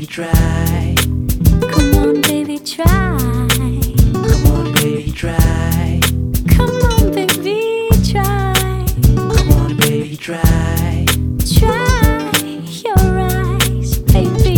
try. Come on, baby, try. Come on, baby, try. Come on, baby, try. Come on, baby, try. Try your eyes, baby.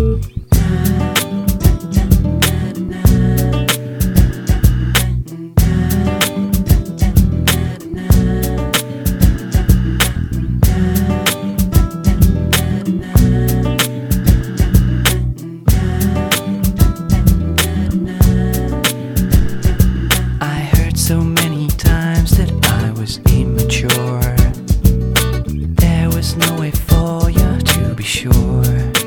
So many times that I was immature. There was no way for you to be sure.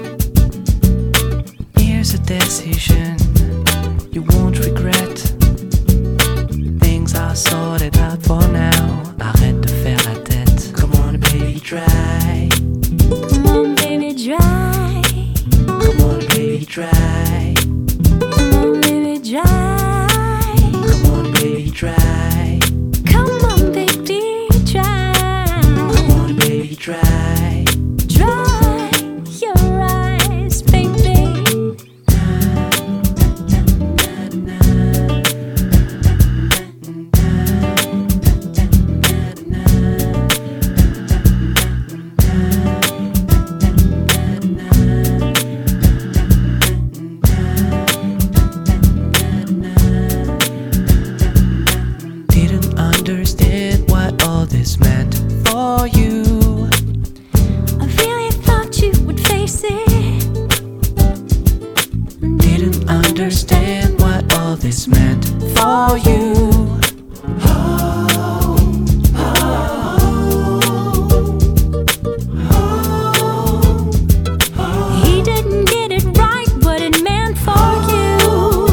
Here's a decision you won't regret. Things are sorted out for now. Arrête de faire la tête. Come on, baby, try. Come on, baby, try. Come on, baby, try. Come on, baby, try. Come on, baby, try. Come on, baby, try. Come on, baby, try. Dry your eyes, baby. Didn't understand what all this meant for you. I really thought you would face it. Didn't understand what all this meant for you. He didn't get it right, what it meant for you.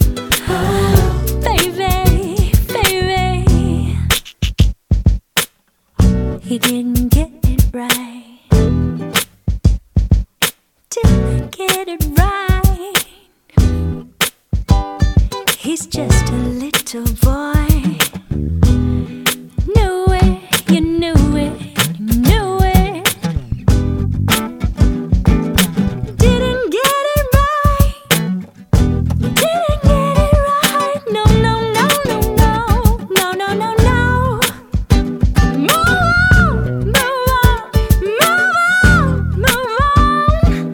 Baby, baby. He didn't get it right. Didn't get it right. He's just a little boy. Knew it, you knew it, you knew it. Didn't get it right. Didn't get it right. No, no, no, no, no, no, no, no, no. Move on, move on, move on.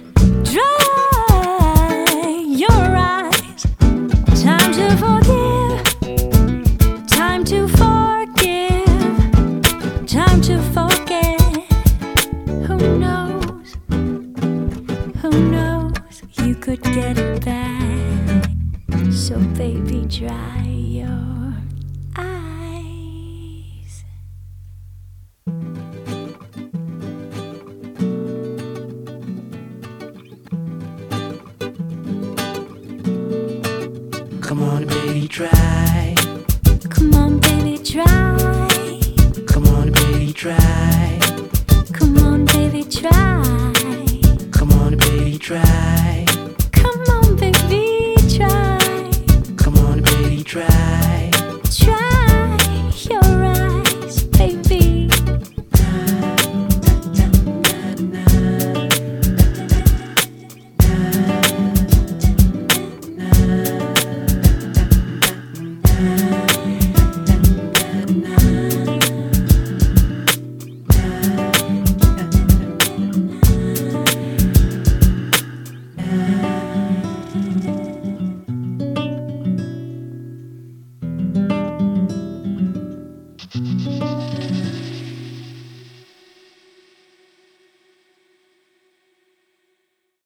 Dry your eyes. Time to forgive. Time to forgive. Time to forget. Who knows? Who knows? You could get it back. So baby, dry your eyes. Come on, baby, try. Come on, baby, try. Come on, baby, try. Come on, baby, try.